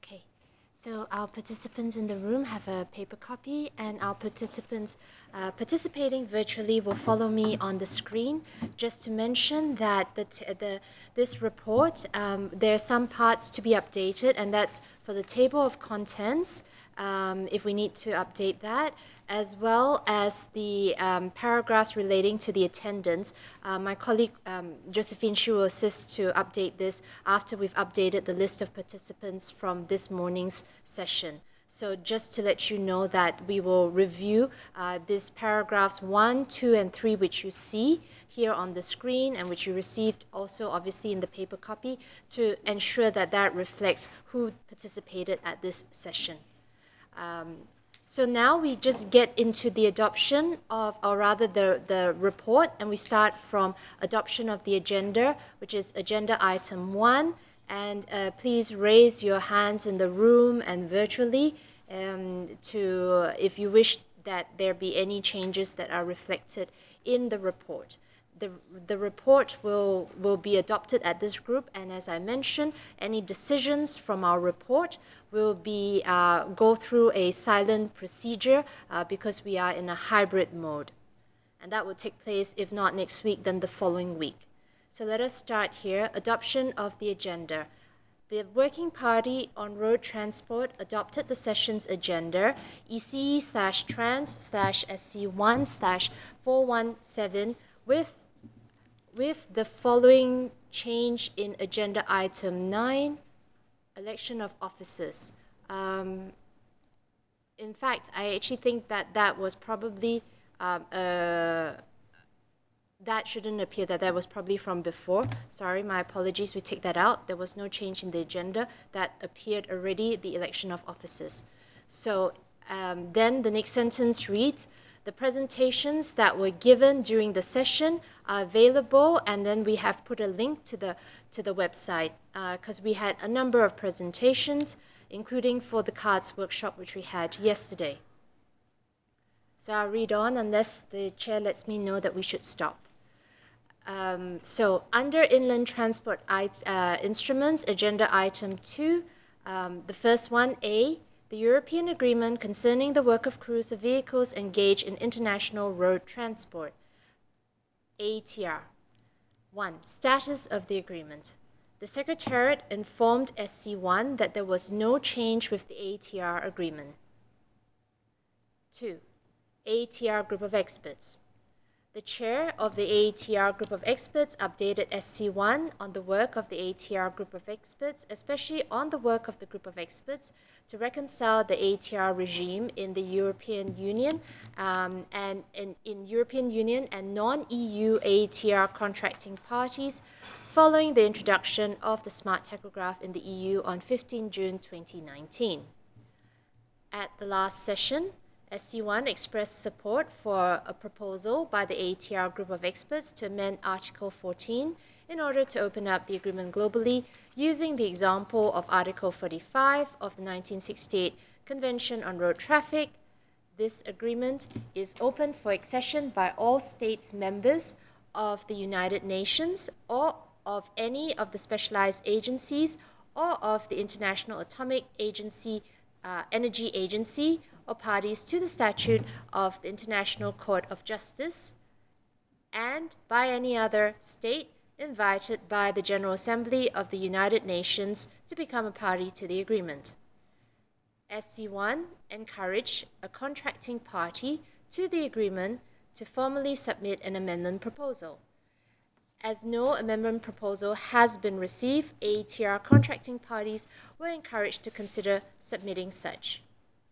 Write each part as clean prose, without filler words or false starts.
Okay, so our participants in the room have a paper copy, and our participants participating virtually will follow me on the screen. Just to mention that this report, there are some parts to be updated, and that's for the table of contents, if we need to update that, as well as the paragraphs relating to the attendance. My colleague Josephine Xu will assist to update this after we've updated the list of participants from this morning's session. So just to let you know that we will review these paragraphs 1, 2, and 3, which you see here on the screen and which you received also obviously in the paper copy, to ensure that that reflects who participated at this session. So now we just get into the adoption of, or rather the report, and we start from adoption of the agenda, which is agenda item 1. And please raise your hands in the room and virtually if you wish that there be any changes that are reflected in the report. The report will be adopted at this group, and as I mentioned, any decisions from our report will be go through a silent procedure because we are in a hybrid mode. And that will take place, if not next week, then the following week. So let us start here. Adoption of the agenda. The Working Party on Road Transport adopted the session's agenda, ECE/Trans/SC1/417, with the following change in agenda item 9, election of officers. In fact, I actually think that was probably that shouldn't appear, that was probably from before. Sorry, my apologies, we take that out. There was no change in the agenda. That appeared already, the election of officers. So then the next sentence reads, the presentations that were given during the session are available, and then we have put a link to the website because we had a number of presentations, including for the cards workshop which we had yesterday. So I'll read on unless the chair lets me know that we should stop. So under inland transport instruments, agenda item 2, the first one, A, the European Agreement concerning the work of crews of vehicles engaged in international road transport, ATR. 1. Status of the agreement. The Secretariat informed SC1 that there was no change with the ATR agreement. 2. ATR Group of Experts. The chair of the ATR Group of Experts updated SC1 on the work of the ATR Group of Experts, especially on the work of the Group of Experts to reconcile the ATR regime in the European Union and in European Union and non-EU ATR contracting parties following the introduction of the smart tachograph in the EU on 15 June 2019. At the last session, SC1 expressed support for a proposal by the ATR Group of Experts to amend Article 14 in order to open up the agreement globally using the example of Article 45 of the 1968 Convention on Road Traffic. This agreement is open for accession by all states members of the United Nations or of any of the specialized agencies or of the International Atomic Energy Agency or parties to the statute of the International Court of Justice, and by any other state invited by the General Assembly of the United Nations to become a party to the agreement. SC1 encouraged a contracting party to the agreement to formally submit an amendment proposal. As no amendment proposal has been received, ATR contracting parties were encouraged to consider submitting such.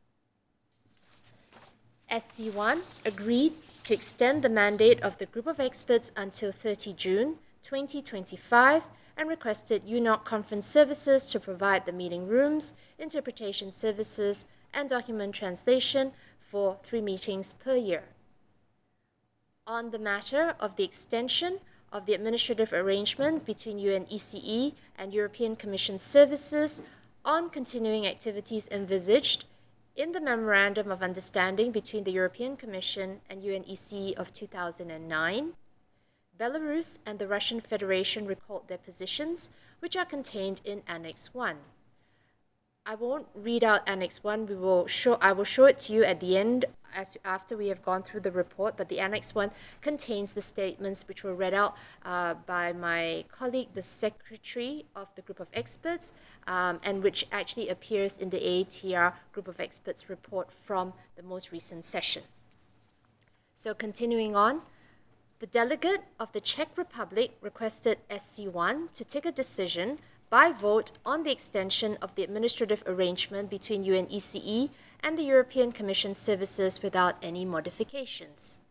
SC1 agreed to extend the mandate of the Group of Experts until 30 June 2025 and requested UNOC conference services to provide the meeting rooms, interpretation services, and document translation for 3 meetings per year. On the matter of the extension of the administrative arrangement between UNECE and European Commission services on continuing activities envisaged in the Memorandum of Understanding between the European Commission and UNECE of 2009, Belarus and the Russian Federation recalled their positions, which are contained in Annex 1. I won't read out Annex 1. I will show it to you at the end after we have gone through the report, but the Annex 1 contains the statements which were read out by my colleague, the secretary of the group of experts, and which actually appears in the AATR group of experts report from the most recent session. So continuing on, the delegate of the Czech Republic requested SC1 to take a decision by vote on the extension of the administrative arrangement between UNECE and the European Commission services without any modifications.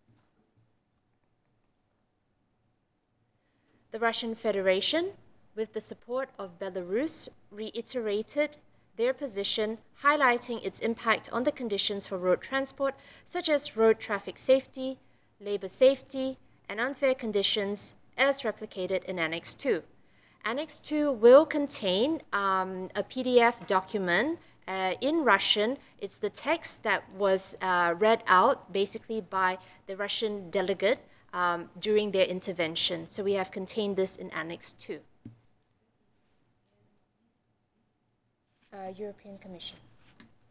The Russian Federation, with the support of Belarus, reiterated their position, highlighting its impact on the conditions for road transport, such as road traffic safety, labor safety, and unfair conditions, as replicated in Annex 2. Annex 2 will contain a PDF document in Russian. It's the text that was read out basically by the Russian delegate during their intervention. So we have contained this in Annex 2. European Commission.